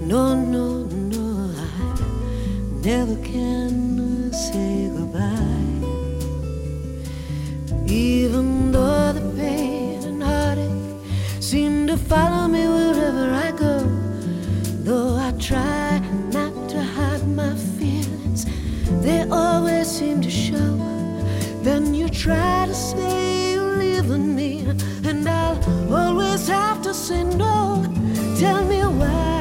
No, no, no, I never can say goodbye. Even though the pain and heartache seem to follow me wherever I go, though I try not to hide my feelings, they always seem to show. Then you try to say you're leaving me, and I'll always have to say no.